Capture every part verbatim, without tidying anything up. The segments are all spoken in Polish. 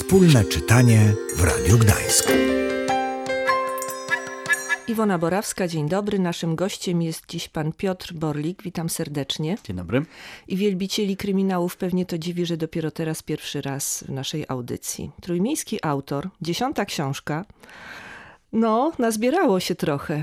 Wspólne czytanie w Radiu Gdańsk. Iwona Borawska, dzień dobry. Naszym gościem jest dziś pan Piotr Borlik. Witam serdecznie. Dzień dobry. I wielbicieli kryminałów pewnie to dziwi, że dopiero teraz pierwszy raz w naszej audycji. Trójmiejski autor, dziesiąta książka. No, nazbierało się trochę.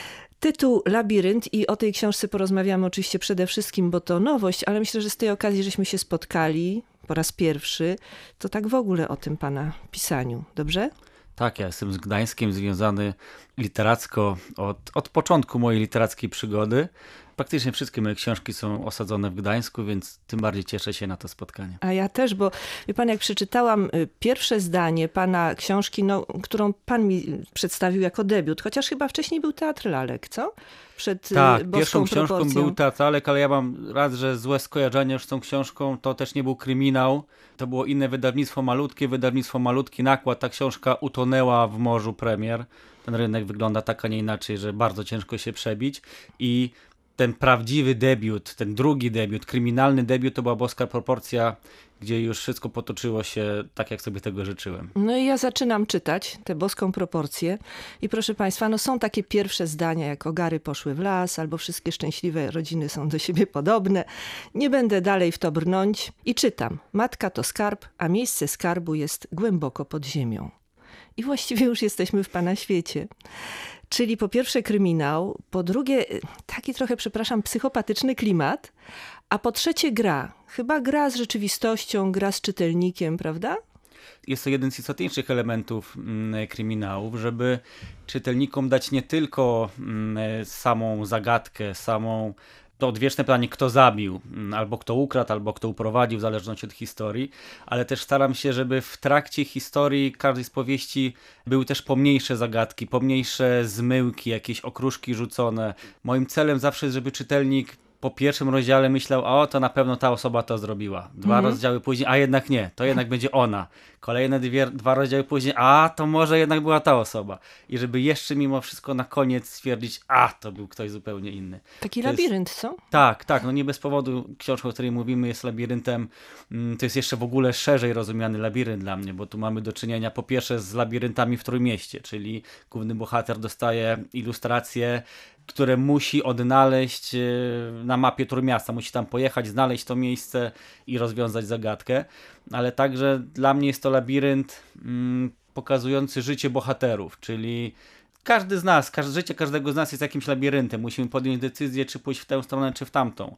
Tytuł Labirynt i o tej książce porozmawiamy oczywiście przede wszystkim, bo to nowość, ale myślę, że z tej okazji, żeśmy się spotkali po raz pierwszy, to tak w ogóle o tym pana pisaniu. Dobrze? Tak, ja jestem z Gdańskiem związany literacko od, od początku mojej literackiej przygody. Praktycznie wszystkie moje książki są osadzone w Gdańsku, więc tym bardziej cieszę się na to spotkanie. A ja też, bo wie pan, jak przeczytałam pierwsze zdanie pana książki, no, którą pan mi przedstawił jako debiut, chociaż chyba wcześniej był Teatr Lalek, co? Przed tak, Boską pierwszą książką proporcją. był Teatr Lalek, ale ja mam raz, że złe skojarzenie już z tą książką. To też nie był kryminał, to było inne wydawnictwo, malutkie wydawnictwo, malutki nakład. Ta książka utonęła w morzu premier. Ten rynek wygląda tak, a nie inaczej, że bardzo ciężko się przebić i ten prawdziwy debiut, ten drugi debiut, kryminalny debiut to była Boska proporcja, gdzie już wszystko potoczyło się tak, jak sobie tego życzyłem. No i ja zaczynam czytać tę Boską proporcję i proszę państwa, no są takie pierwsze zdania, jak ogary poszły w las, albo wszystkie szczęśliwe rodziny są do siebie podobne. Nie będę dalej w to brnąć i czytam. Matka to skarb, a miejsce skarbu jest głęboko pod ziemią. I właściwie już jesteśmy w pana świecie. Czyli po pierwsze kryminał, po drugie taki trochę, przepraszam, psychopatyczny klimat, a po trzecie gra. Chyba gra z rzeczywistością, gra z czytelnikiem, prawda? Jest to jeden z istotniejszych elementów mm, kryminałów, żeby czytelnikom dać nie tylko mm, samą zagadkę, samą to odwieczne pytanie, kto zabił, albo kto ukradł, albo kto uprowadził, w zależności od historii, ale też staram się, żeby w trakcie historii każdej z powieści były też pomniejsze zagadki, pomniejsze zmyłki, jakieś okruszki rzucone. Moim celem zawsze jest, żeby czytelnik po pierwszym rozdziale myślał, o, to na pewno ta osoba to zrobiła. Dwa mhm. rozdziały później, a jednak nie, to jednak będzie ona. Kolejne dwie, dwa rozdziały później, a to może jednak była ta osoba. I żeby jeszcze mimo wszystko na koniec stwierdzić, a to był ktoś zupełnie inny. Taki to labirynt, jest, co? Tak, tak. No nie bez powodu książka, o której mówimy, jest labiryntem. To jest jeszcze w ogóle szerzej rozumiany labirynt dla mnie, bo tu mamy do czynienia po pierwsze z labiryntami w Trójmieście, czyli główny bohater dostaje ilustracje, które musi odnaleźć na mapie Trójmiasta. Musi tam pojechać, znaleźć to miejsce i rozwiązać zagadkę. Ale także dla mnie jest to labirynt mm, pokazujący życie bohaterów, czyli każdy z nas, każde, życie każdego z nas jest jakimś labiryntem. Musimy podjąć decyzję, czy pójść w tę stronę, czy w tamtą.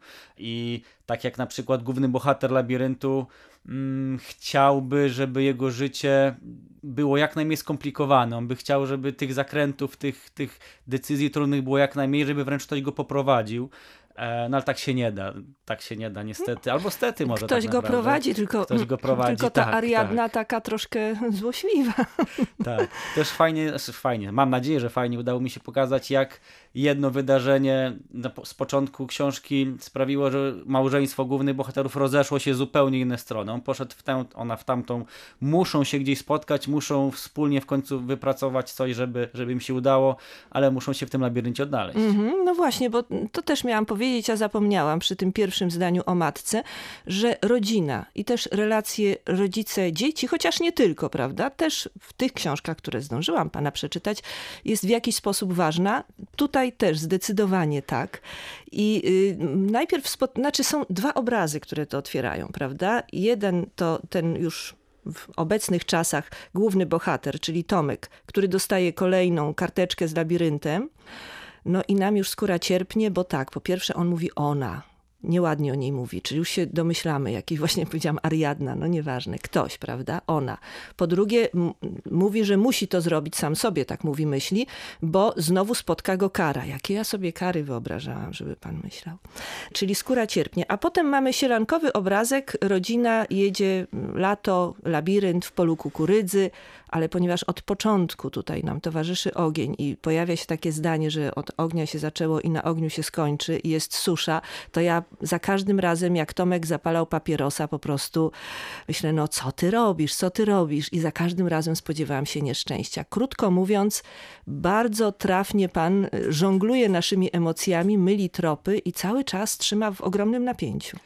I tak jak na przykład główny bohater labiryntu mm, chciałby, żeby jego życie było jak najmniej skomplikowane. On by chciał, żeby tych zakrętów, tych, tych decyzji trudnych było jak najmniej, żeby wręcz ktoś go poprowadził. No ale tak się nie da, tak się nie da niestety, albo stety może Ktoś tak go naprawdę. prowadzi, tylko, Ktoś go prowadzi, tylko ta tak, Ariadna tak. taka troszkę złośliwa. Tak, też fajnie, fajnie, mam nadzieję, że fajnie udało mi się pokazać, jak jedno wydarzenie z początku książki sprawiło, że małżeństwo głównych bohaterów rozeszło się zupełnie inne strony. On poszedł w tę, ona w tamtą, muszą się gdzieś spotkać, muszą wspólnie w końcu wypracować coś, żeby, żeby im się udało, ale muszą się w tym labiryncie odnaleźć. Mm-hmm, no właśnie, bo to też miałam powiedzieć, a zapomniałam przy tym pierwszym zdaniu o matce, że rodzina i też relacje rodzice-dzieci, chociaż nie tylko, prawda, też w tych książkach, które zdążyłam pana przeczytać, jest w jakiś sposób ważna. Tutaj też zdecydowanie tak. I y, najpierw, spo... znaczy są dwa obrazy, które to otwierają, prawda? Jeden to ten już w obecnych czasach główny bohater, czyli Tomek, który dostaje kolejną karteczkę z labiryntem. No i nam już skóra cierpnie, bo tak, po pierwsze on mówi ona. Nieładnie o niej mówi, czyli już się domyślamy, jakiś właśnie powiedziałam Ariadna, no nieważne, ktoś, prawda, ona. Po drugie m- mówi, że musi to zrobić sam sobie, tak mówi, myśli, bo znowu spotka go kara. Jakie ja sobie kary wyobrażałam, żeby pan myślał. Czyli skóra cierpnie. A potem mamy sielankowy obrazek, rodzina jedzie, lato, labirynt w polu kukurydzy, ale ponieważ od początku tutaj nam towarzyszy ogień i pojawia się takie zdanie, że od ognia się zaczęło i na ogniu się skończy i jest susza, to ja za każdym razem, jak Tomek zapalał papierosa, po prostu myślę, no co ty robisz, co ty robisz? I za każdym razem spodziewałam się nieszczęścia. Krótko mówiąc, bardzo trafnie pan żongluje naszymi emocjami, myli tropy i cały czas trzyma w ogromnym napięciu.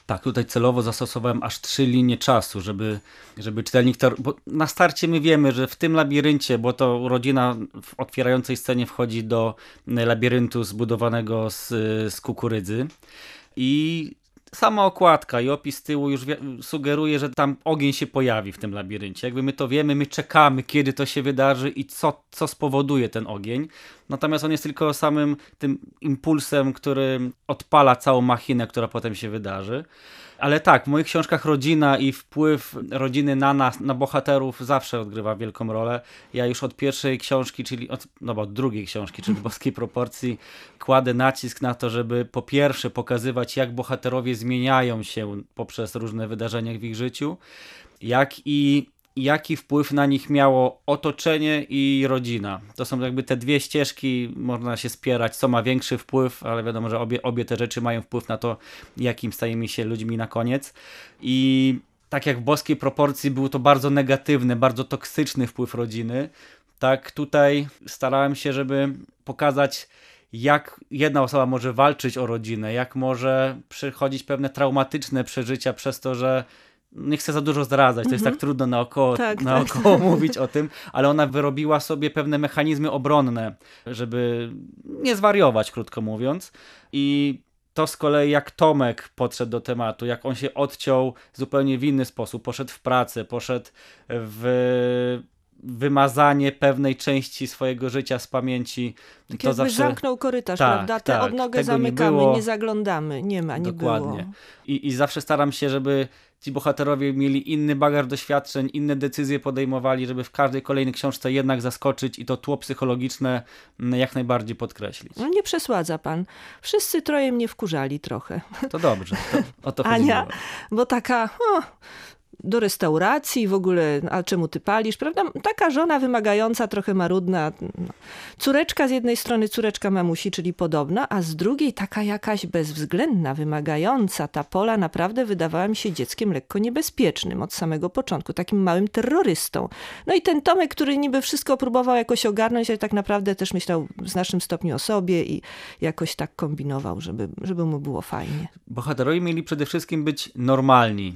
Tak, tutaj celowo zastosowałem aż trzy linie czasu, żeby, żeby czytelnik... To, bo na starcie my wiemy, że w tym labiryncie, bo to rodzina w otwierającej scenie wchodzi do labiryntu zbudowanego z, z kukurydzy i sama okładka i opis tyłu już sugeruje, że tam ogień się pojawi w tym labiryncie. Jakby my to wiemy, my czekamy, kiedy to się wydarzy i co, co spowoduje ten ogień. Natomiast on jest tylko samym tym impulsem, który odpala całą machinę, która potem się wydarzy. Ale tak, w moich książkach rodzina i wpływ rodziny na nas, na bohaterów zawsze odgrywa wielką rolę. Ja już od pierwszej książki, czyli od, no bo od drugiej książki, czyli Boskiej Proporcji, kładę nacisk na to, żeby po pierwsze pokazywać, jak bohaterowie zmieniają się poprzez różne wydarzenia w ich życiu, jak i jaki wpływ na nich miało otoczenie i rodzina. To są jakby te dwie ścieżki, można się spierać, co ma większy wpływ, ale wiadomo, że obie, obie te rzeczy mają wpływ na to, jakim stajemy się ludźmi na koniec. I tak jak w Boskiej Proporcji był to bardzo negatywny, bardzo toksyczny wpływ rodziny, tak tutaj starałem się, żeby pokazać, jak jedna osoba może walczyć o rodzinę, jak może przechodzić pewne traumatyczne przeżycia przez to, że nie chcę za dużo zdradzać, to jest tak trudno naokoło, tak, naokoło tak. mówić o tym, ale ona wyrobiła sobie pewne mechanizmy obronne, żeby nie zwariować, krótko mówiąc. I to z kolei jak Tomek podszedł do tematu, jak on się odciął zupełnie w inny sposób, poszedł w pracę, poszedł w wymazanie pewnej części swojego życia z pamięci. Tak to jakby zawsze zamknął korytarz, tak, prawda? Tę tak, odnogę tego nie zamykamy, było. nie zaglądamy, nie ma, nie Dokładnie. było. I, I zawsze staram się, żeby ci bohaterowie mieli inny bagaż doświadczeń, inne decyzje podejmowali, żeby w każdej kolejnej książce jednak zaskoczyć i to tło psychologiczne jak najbardziej podkreślić. No nie przesładza pan. Wszyscy troje mnie wkurzali trochę. To dobrze, to, o to Ania, chodziło. bo taka... O, do restauracji, w ogóle, a czemu ty palisz, prawda? Taka żona wymagająca, trochę marudna. Córeczka z jednej strony, córeczka mamusi, czyli podobna, a z drugiej taka jakaś bezwzględna, wymagająca. Ta Pola naprawdę wydawała mi się dzieckiem lekko niebezpiecznym od samego początku, takim małym terrorystą. No i ten Tomek, który niby wszystko próbował jakoś ogarnąć, ale tak naprawdę też myślał w znacznym stopniu o sobie i jakoś tak kombinował, żeby, żeby mu było fajnie. Bohaterowie mieli przede wszystkim być normalni.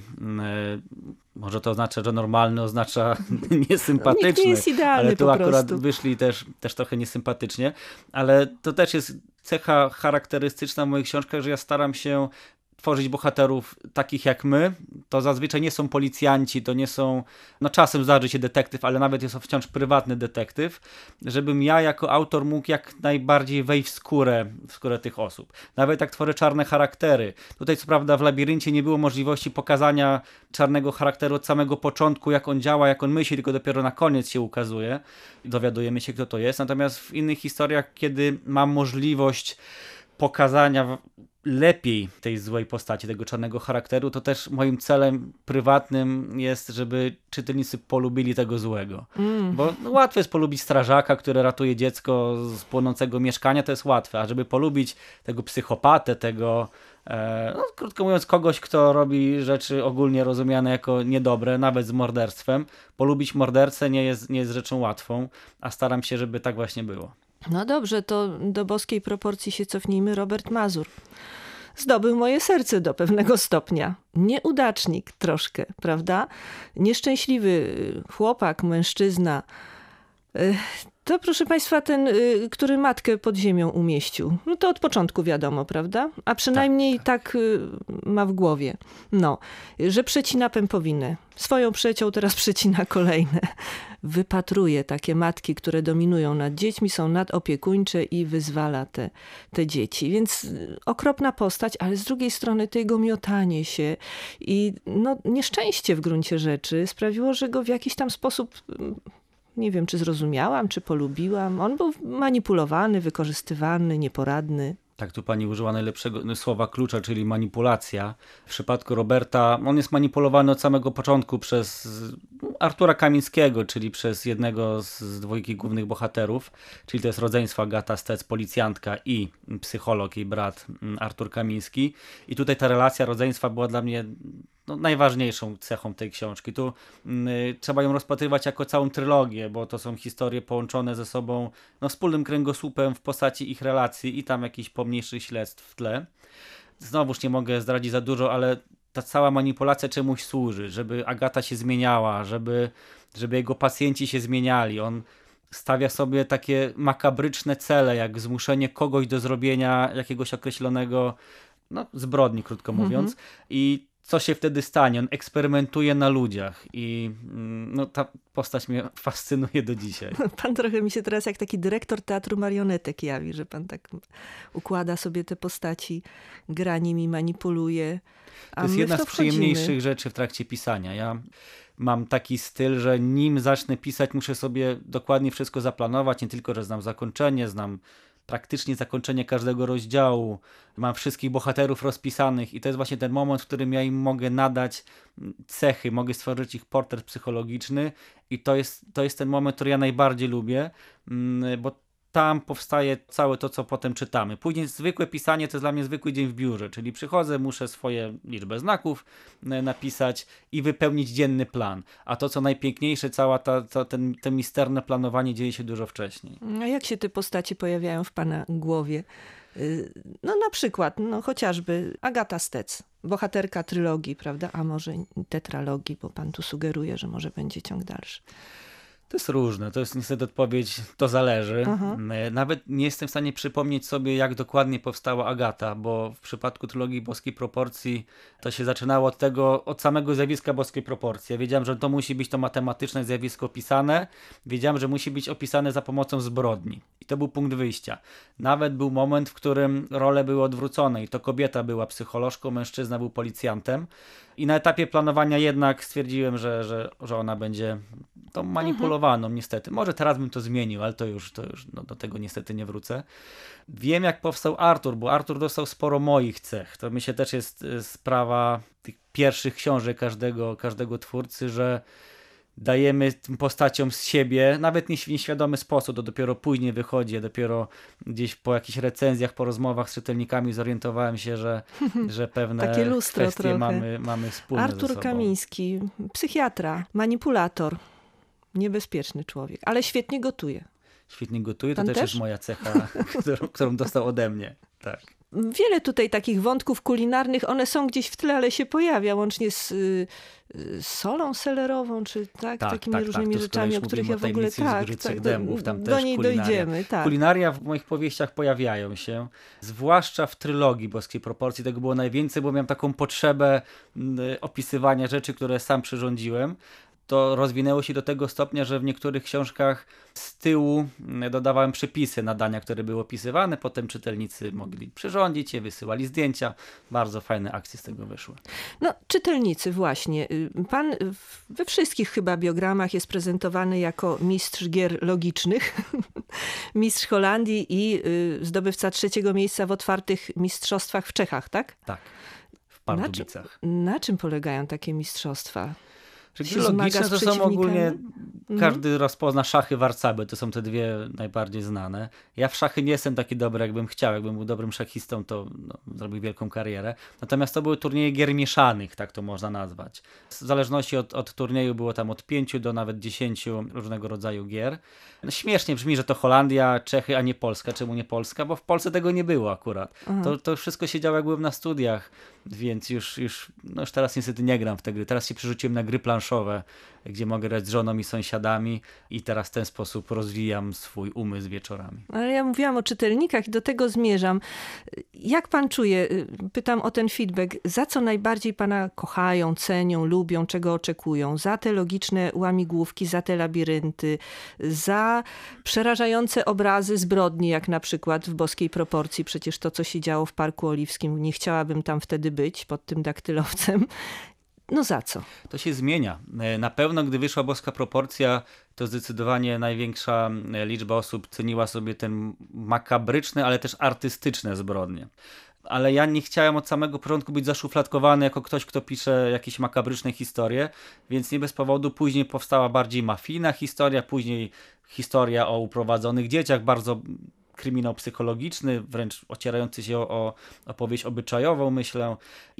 Może to oznacza, że normalny oznacza niesympatyczny. Nikt nie jest idealny ale tu po akurat prostu. wyszli też, też trochę niesympatycznie. Ale to też jest cecha charakterystyczna w moich książkach, że ja staram się tworzyć bohaterów takich jak my. To zazwyczaj nie są policjanci, to nie są, no czasem zdarzy się detektyw, ale nawet jest to wciąż prywatny detektyw, żebym ja jako autor mógł jak najbardziej wejść w skórę, w skórę tych osób. Nawet jak tworzę czarne charaktery. Tutaj co prawda w Labiryncie nie było możliwości pokazania czarnego charakteru od samego początku, jak on działa, jak on myśli, tylko dopiero na koniec się ukazuje i dowiadujemy się, kto to jest. Natomiast w innych historiach, kiedy mam możliwość pokazania lepiej tej złej postaci, tego czarnego charakteru, to też moim celem prywatnym jest, żeby czytelnicy polubili tego złego. Mm. Bo no, łatwo jest polubić strażaka, który ratuje dziecko z płonącego mieszkania, to jest łatwe, a żeby polubić tego psychopatę, tego, e, no, krótko mówiąc, kogoś, kto robi rzeczy ogólnie rozumiane jako niedobre, nawet z morderstwem, polubić mordercę nie jest, nie jest rzeczą łatwą, a staram się, żeby tak właśnie było. No dobrze, to do Boskiej Proporcji się cofnijmy. Robert Mazur zdobył moje serce do pewnego stopnia. Nieudacznik troszkę, prawda? Nieszczęśliwy chłopak, mężczyzna. To proszę państwa ten, który matkę pod ziemią umieścił. No to od początku wiadomo, prawda? A przynajmniej tak, tak. tak ma w głowie. No, że przecina pępowinę. Swoją przeciął, teraz przecina kolejne. Wypatruje takie matki, które dominują nad dziećmi, są nadopiekuńcze i wyzwala te, te dzieci. Więc okropna postać, ale z drugiej strony to jego miotanie się i no, nieszczęście w gruncie rzeczy sprawiło, że go w jakiś tam sposób... Nie wiem, czy zrozumiałam, czy polubiłam. On był manipulowany, wykorzystywany, nieporadny. Tak, tu pani użyła najlepszego słowa klucza, czyli manipulacja. W przypadku Roberta, on jest manipulowany od samego początku przez Artura Kamińskiego, czyli przez jednego z dwójki głównych bohaterów, czyli to jest rodzeństwo Agata Stec, policjantka i psycholog, jej brat Artur Kamiński. I tutaj ta relacja rodzeństwa była dla mnie no, najważniejszą cechą tej książki. Tu y, trzeba ją rozpatrywać jako całą trylogię, bo to są historie połączone ze sobą no, wspólnym kręgosłupem w postaci ich relacji i tam jakichś pomniejszych śledztw w tle. Znowuż nie mogę zdradzić za dużo, ale ta cała manipulacja czemuś służy, żeby Agata się zmieniała, żeby, żeby jego pacjenci się zmieniali. On stawia sobie takie makabryczne cele, jak zmuszenie kogoś do zrobienia jakiegoś określonego no, zbrodni, krótko mówiąc. Mhm. I co się wtedy stanie? On eksperymentuje na ludziach i no, ta postać mnie fascynuje do dzisiaj. Pan trochę mi się teraz jak taki dyrektor teatru marionetek jawi, że pan tak układa sobie te postaci, gra nimi, manipuluje. To jest jedna z przyjemniejszych rzeczy w trakcie pisania. Ja mam taki styl, że nim zacznę pisać, muszę sobie dokładnie wszystko zaplanować. Nie tylko, że znam zakończenie, znam praktycznie zakończenie każdego rozdziału. Mam wszystkich bohaterów rozpisanych i to jest właśnie ten moment, w którym ja im mogę nadać cechy, mogę stworzyć ich portret psychologiczny i to jest, to jest ten moment, który ja najbardziej lubię, bo tam powstaje całe to, co potem czytamy. Później zwykłe pisanie to jest dla mnie zwykły dzień w biurze, czyli przychodzę, muszę swoje liczbę znaków napisać i wypełnić dzienny plan. A to, co najpiękniejsze, cała ta, ta, ten, to misterne planowanie dzieje się dużo wcześniej. A jak się te postacie pojawiają w pana głowie? No na przykład, no chociażby Agata Stec, bohaterka trylogii, prawda? A może tetralogii, bo pan tu sugeruje, że może będzie ciąg dalszy. To jest różne, to jest niestety odpowiedź, to zależy. Aha. Nawet nie jestem w stanie przypomnieć sobie, jak dokładnie powstała Agata, bo w przypadku trylogii Boskiej Proporcji to się zaczynało od tego, od samego zjawiska boskiej proporcji. Ja wiedziałem, że to musi być to matematyczne zjawisko opisane, wiedziałem, że musi być opisane za pomocą zbrodni. I to był punkt wyjścia. Nawet był moment, w którym role były odwrócone i to kobieta była psycholożką, mężczyzna był policjantem. I na etapie planowania jednak stwierdziłem, że, że, że ona będzie tą manipulowaną, niestety. Może teraz bym to zmienił, ale to już, to już no, do tego niestety nie wrócę. Wiem, jak powstał Artur, bo Artur dostał sporo moich cech. To myślę też jest sprawa tych pierwszych książek każdego, każdego twórcy, że dajemy tym postaciom z siebie, nawet nie w nieświadomy sposób, to dopiero później wychodzi, ja dopiero gdzieś po jakichś recenzjach, po rozmowach z czytelnikami zorientowałem się, że, że pewne takie lustro kwestie trochę. mamy, mamy wspólne Artur ze sobą. Kamiński, psychiatra, manipulator, niebezpieczny człowiek, ale świetnie gotuje. Świetnie gotuje, to Pan też, też? jest moja cecha, którą, którą dostał ode mnie. Tak. Wiele tutaj takich wątków kulinarnych, one są gdzieś w tle, ale się pojawia, łącznie z y, y, solą selerową, czy tak, Tak, takimi tak, różnymi tak. rzeczami, o których ja w ogóle tak, tak dębów, tam do też niej kulinaria. dojdziemy. Tak. Kulinaria w moich powieściach pojawiają się, zwłaszcza w trylogii Boskiej Proporcji, tego było najwięcej, bo miałem taką potrzebę y, opisywania rzeczy, które sam przyrządziłem. To rozwinęło się do tego stopnia, że w niektórych książkach z tyłu dodawałem przepisy na dania, które były opisywane. Potem czytelnicy mogli przyrządzić je, wysyłali zdjęcia. Bardzo fajne akcje z tego wyszły. No, czytelnicy właśnie. Pan we wszystkich chyba biogramach jest prezentowany jako mistrz gier logicznych, mistrz Holandii i zdobywca trzeciego miejsca w otwartych mistrzostwach w Czechach, tak? Tak, w Pardubicach. Na, czym, na czym polegają takie mistrzostwa? Gry logiczne to są ogólnie, każdy rozpozna szachy, warcaby, to są te dwie najbardziej znane. Ja w szachy nie jestem taki dobry, jakbym chciał, jakbym był dobrym szachistą, to no, zrobił wielką karierę. Natomiast to były turnieje gier mieszanych, tak to można nazwać. W zależności od, od turnieju było tam od pięciu do nawet dziesięciu różnego rodzaju gier. No, śmiesznie brzmi, że to Holandia, Czechy, a nie Polska. Czemu nie Polska? Bo w Polsce tego nie było akurat. To, to wszystko się działo, jak byłem na studiach, więc już, już, no już teraz niestety nie gram w te gry. Teraz się przerzuciłem na gry planszowe, gdzie mogę grać z żoną i sąsiadami i teraz w ten sposób rozwijam swój umysł wieczorami. Ale ja mówiłam o czytelnikach i do tego zmierzam. Jak pan czuje, pytam o ten feedback, za co najbardziej pana kochają, cenią, lubią, czego oczekują? Za te logiczne łamigłówki, za te labirynty, za przerażające obrazy zbrodni, jak na przykład w Boskiej Proporcji, przecież to, co się działo w Parku Oliwskim, nie chciałabym tam wtedy być pod tym daktylowcem. No za co? To się zmienia. Na pewno, gdy wyszła Boska Proporcja, to zdecydowanie największa liczba osób ceniła sobie ten makabryczne, ale też artystyczne zbrodnie. Ale ja nie chciałem od samego początku być zaszufladkowany jako ktoś, kto pisze jakieś makabryczne historie, więc nie bez powodu później powstała bardziej mafijna historia, później historia o uprowadzonych dzieciach, bardzo kryminał psychologiczny, wręcz ocierający się o, o opowieść obyczajową, myślę.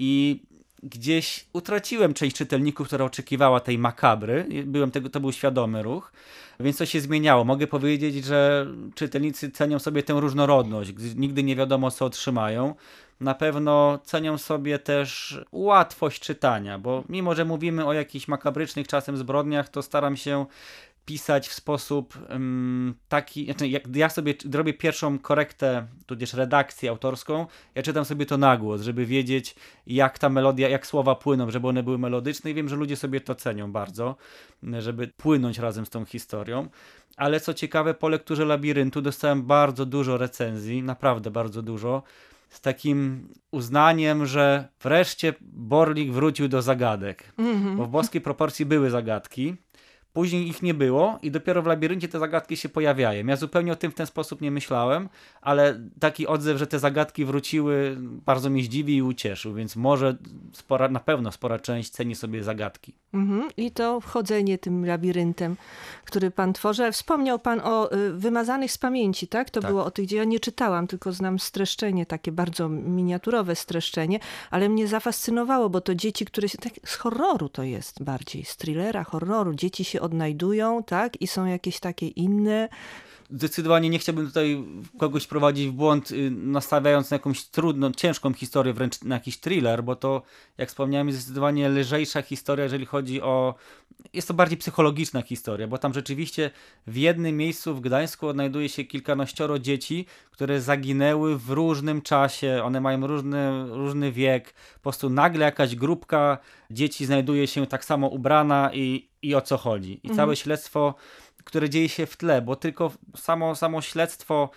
I gdzieś utraciłem część czytelników, która oczekiwała tej makabry. Byłem tego, to był świadomy ruch, więc to się zmieniało. Mogę powiedzieć, że czytelnicy cenią sobie tę różnorodność, gdy nigdy nie wiadomo, co otrzymają. na pewno cenią sobie też łatwość czytania, bo mimo, że mówimy o jakichś makabrycznych czasem zbrodniach, to staram się pisać w sposób um, taki, znaczy jak ja sobie robię pierwszą korektę, tudzież redakcję autorską, ja czytam sobie to na głos, żeby wiedzieć, jak ta melodia, jak słowa płyną, żeby one były melodyczne i wiem, że ludzie sobie to cenią bardzo, żeby płynąć razem z tą historią. Ale co ciekawe, po lekturze Labiryntu dostałem bardzo dużo recenzji, naprawdę bardzo dużo, z takim uznaniem, że wreszcie Borlik wrócił do zagadek, mm-hmm. bo w Boskiej Proporcji były zagadki, później ich nie było i dopiero w Labiryncie te zagadki się pojawiają. Ja zupełnie o tym w ten sposób nie myślałem, ale taki odzew, że te zagadki wróciły, bardzo mnie zdziwił i ucieszył, więc może spora, na pewno spora część ceni sobie zagadki. Mhm. I to wchodzenie tym labiryntem, który pan tworzy. Wspomniał pan o y, wymazanych z pamięci, tak? To tak. było o tych, gdzie ja nie czytałam, tylko znam streszczenie, takie bardzo miniaturowe streszczenie, ale mnie zafascynowało, bo to dzieci, które się, tak, z horroru to jest bardziej, z thrillera, horroru. Dzieci się odnajdują, tak? I są jakieś takie inne. Zdecydowanie nie chciałbym tutaj kogoś prowadzić w błąd, nastawiając na jakąś trudną, ciężką historię, wręcz na jakiś thriller, bo to, jak wspomniałem, jest zdecydowanie lżejsza historia, jeżeli chodzi o... Jest to bardziej psychologiczna historia, bo tam rzeczywiście w jednym miejscu w Gdańsku odnajduje się kilkanaścioro dzieci, które zaginęły w różnym czasie, one mają różny, różny wiek, po prostu nagle jakaś grupka dzieci znajduje się tak samo ubrana i, i o co chodzi. I mhm. całe śledztwo, które dzieje się w tle, bo tylko samo, samo śledztwo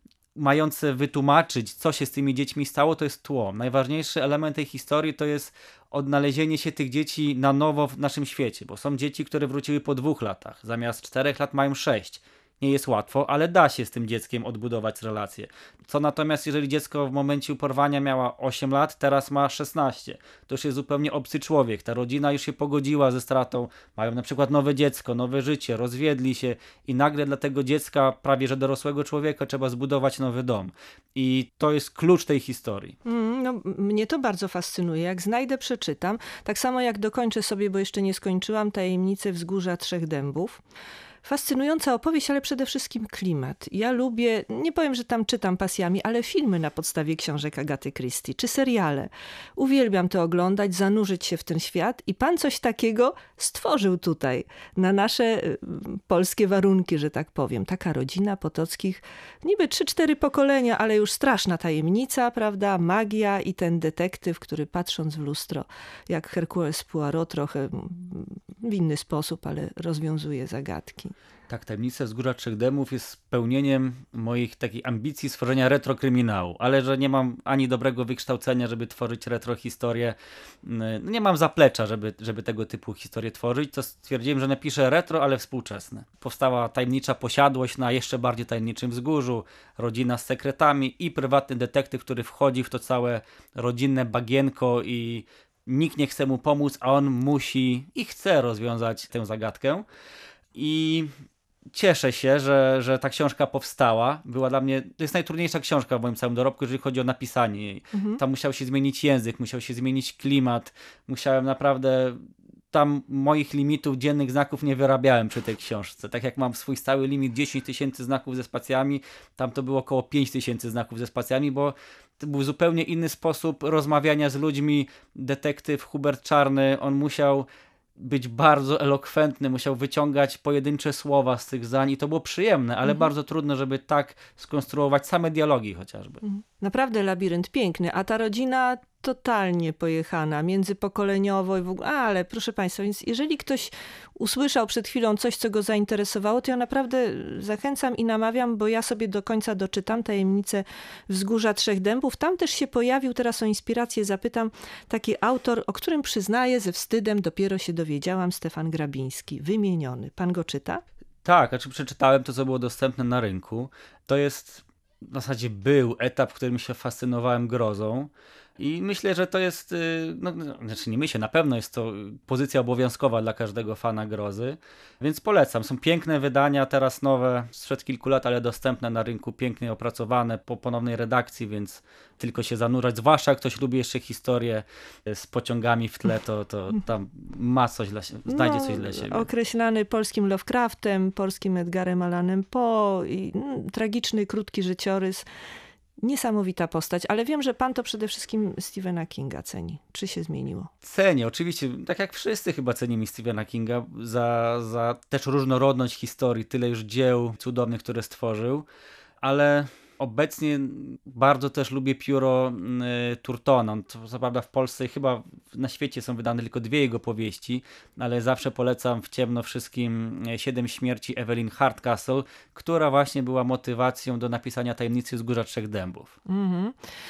mające wytłumaczyć, co się z tymi dziećmi stało, to jest tło. Najważniejszy element tej historii to jest odnalezienie się tych dzieci na nowo w naszym świecie, bo są dzieci, które wróciły po dwóch latach, zamiast czterech lat mają sześć. Nie jest łatwo, ale da się z tym dzieckiem odbudować relacje. Co natomiast, jeżeli dziecko w momencie porwania miała osiem lat, teraz ma szesnaście. To już jest zupełnie obcy człowiek. Ta rodzina już się pogodziła ze stratą. Mają na przykład nowe dziecko, nowe życie, rozwiedli się i nagle dla tego dziecka, prawie że dorosłego człowieka, trzeba zbudować nowy dom. I to jest klucz tej historii. Mm, no, mnie to bardzo fascynuje. Jak znajdę, przeczytam. Tak samo jak dokończę sobie, bo jeszcze nie skończyłam, Tajemnicę Wzgórza Trzech Dębów. Fascynująca opowieść, ale przede wszystkim klimat. Ja lubię, nie powiem, że tam czytam pasjami, ale filmy na podstawie książek Agaty Christie, czy seriale. Uwielbiam to oglądać, zanurzyć się w ten świat i pan coś takiego stworzył tutaj, na nasze y, polskie warunki, że tak powiem. Taka rodzina Potockich, niby trzy, cztery pokolenia, ale już straszna tajemnica, prawda, magia i ten detektyw, który patrząc w lustro, jak Herkules Poirot, trochę w inny sposób, ale rozwiązuje zagadki. Tak, Tajemnica Wzgórza Trzech Dębów jest spełnieniem moich takich ambicji stworzenia retrokryminału, ale że nie mam ani dobrego wykształcenia, żeby tworzyć retrohistorię, nie mam zaplecza, żeby, żeby tego typu historie tworzyć, to stwierdziłem, że napiszę retro, ale współczesne. Powstała tajemnicza posiadłość na jeszcze bardziej tajemniczym wzgórzu, rodzina z sekretami i prywatny detektyw, który wchodzi w to całe rodzinne bagienko i nikt nie chce mu pomóc, a on musi i chce rozwiązać tę zagadkę. I cieszę się, że, że ta książka powstała. Była dla mnie, to jest najtrudniejsza książka w moim całym dorobku, jeżeli chodzi o napisanie jej. Mhm. Tam musiał się zmienić język, musiał się zmienić klimat. Musiałem naprawdę... Tam moich limitów dziennych znaków nie wyrabiałem przy tej książce. Tak jak mam swój stały limit dziesięć tysięcy znaków ze spacjami, tam to było około pięć tysięcy znaków ze spacjami, bo to był zupełnie inny sposób rozmawiania z ludźmi. Detektyw Hubert Czarny, on musiał być bardzo elokwentny, musiał wyciągać pojedyncze słowa z tych zdań i to było przyjemne, ale mhm. bardzo trudno, żeby tak skonstruować same dialogi chociażby. Naprawdę labirynt piękny, a ta rodzina totalnie pojechana, międzypokoleniowo i w ogóle, ale proszę państwa, więc jeżeli ktoś usłyszał przed chwilą coś, co go zainteresowało, to ja naprawdę zachęcam i namawiam, bo ja sobie do końca doczytam Tajemnicę Wzgórza Trzech Dębów. Tam też się pojawił, teraz o inspirację zapytam, taki autor, o którym przyznaję ze wstydem, dopiero się dowiedziałam, Stefan Grabiński, Wymieniony. Pan go czyta? Tak, znaczy przeczytałem to, co było dostępne na rynku. To jest, w zasadzie był etap, w którym się fascynowałem grozą. I myślę, że to jest, no, znaczy nie myślę, na pewno jest to pozycja obowiązkowa dla każdego fana grozy, więc polecam. Są piękne wydania, teraz nowe, sprzed kilku lat, ale dostępne na rynku, pięknie opracowane po ponownej redakcji, więc tylko się zanurzać. Zwłaszcza jak ktoś lubi jeszcze historię z pociągami w tle, to, to tam ma coś dla siebie, znajdzie no, coś dla siebie. Określany polskim Lovecraftem, polskim Edgarem Allanem Poe i mm, tragiczny, krótki życiorys. Niesamowita postać, ale wiem, że pan to przede wszystkim Stephena Kinga ceni. Czy się zmieniło? Cenię, oczywiście, tak jak wszyscy chyba cenimy Stephena Kinga za, za też różnorodność historii, tyle już dzieł cudownych, które stworzył, ale obecnie bardzo też lubię pióro y, Turtona. Co, co prawda w Polsce i chyba na świecie są wydane tylko dwie jego powieści, ale zawsze polecam w ciemno wszystkim Siedem śmierci Evelyn Hardcastle, która właśnie była motywacją do napisania Tajemnicy Wzgórza Trzech Dębów. Mhm.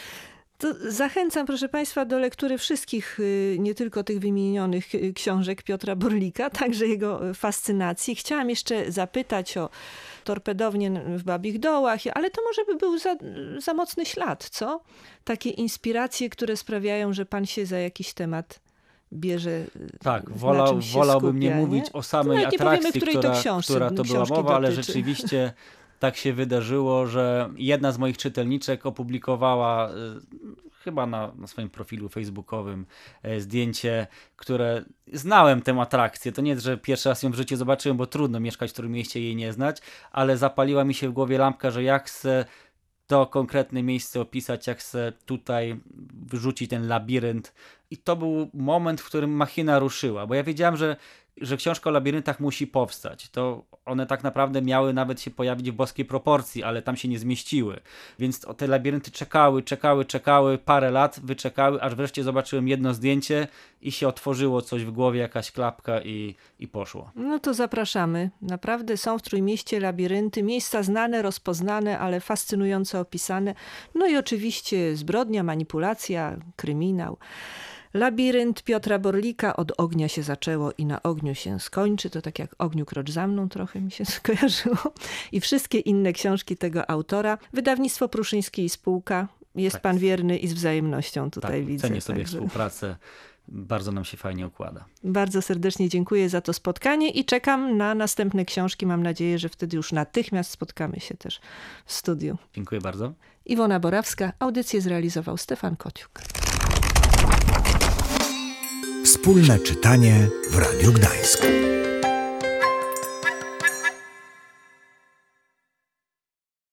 To zachęcam, proszę Państwa, do lektury wszystkich, nie tylko tych wymienionych książek Piotra Borlika, także jego fascynacji. Chciałam jeszcze zapytać o torpedownię w Babich Dołach, ale to może by był za, za mocny ślad, co? Takie inspiracje, które sprawiają, że pan się za jakiś temat bierze. Tak, wolał, wolałbym skupia, nie mówić nie? o samej no, atrakcji, powiemy, która, to, książce, która to była mowa, ale dotyczy. rzeczywiście tak się wydarzyło, że jedna z moich czytelniczek opublikowała chyba na, na swoim profilu facebookowym zdjęcie, które znałem tę atrakcję. To nie jest, że pierwszy raz ją w życiu zobaczyłem, bo trudno mieszkać w którym mieście i jej nie znać, ale zapaliła mi się w głowie lampka, że jak chcę to konkretne miejsce opisać, jak chcę tutaj wyrzucić ten labirynt. I to był moment, w którym machina ruszyła, bo ja wiedziałem, że że książka o labiryntach musi powstać. To one tak naprawdę miały nawet się pojawić w boskiej proporcji, ale tam się nie zmieściły. Więc te labirynty czekały, czekały, czekały, parę lat wyczekały, aż wreszcie zobaczyłem jedno zdjęcie i się otworzyło coś w głowie, jakaś klapka i, i poszło. No to zapraszamy. Naprawdę są w Trójmieście labirynty, miejsca znane, rozpoznane, ale fascynująco opisane. No i oczywiście zbrodnia, manipulacja, kryminał. Labirynt Piotra Borlika, od ognia się zaczęło i na ogniu się skończy. To tak jak Ogniu krocz za mną trochę mi się skojarzyło. I wszystkie inne książki tego autora. Wydawnictwo Pruszyńskie i Spółka. Jest tak. Pan wierny i z wzajemnością tutaj tak, widzę. Cenię sobie także... współpracę. Bardzo nam się fajnie układa. Bardzo serdecznie dziękuję za to spotkanie i czekam na następne książki. Mam nadzieję, że wtedy już natychmiast spotkamy się też w studiu. Dziękuję bardzo. Iwona Borawska. Audycję zrealizował Stefan Kociuk. Wspólne czytanie w Radiu Gdańsk.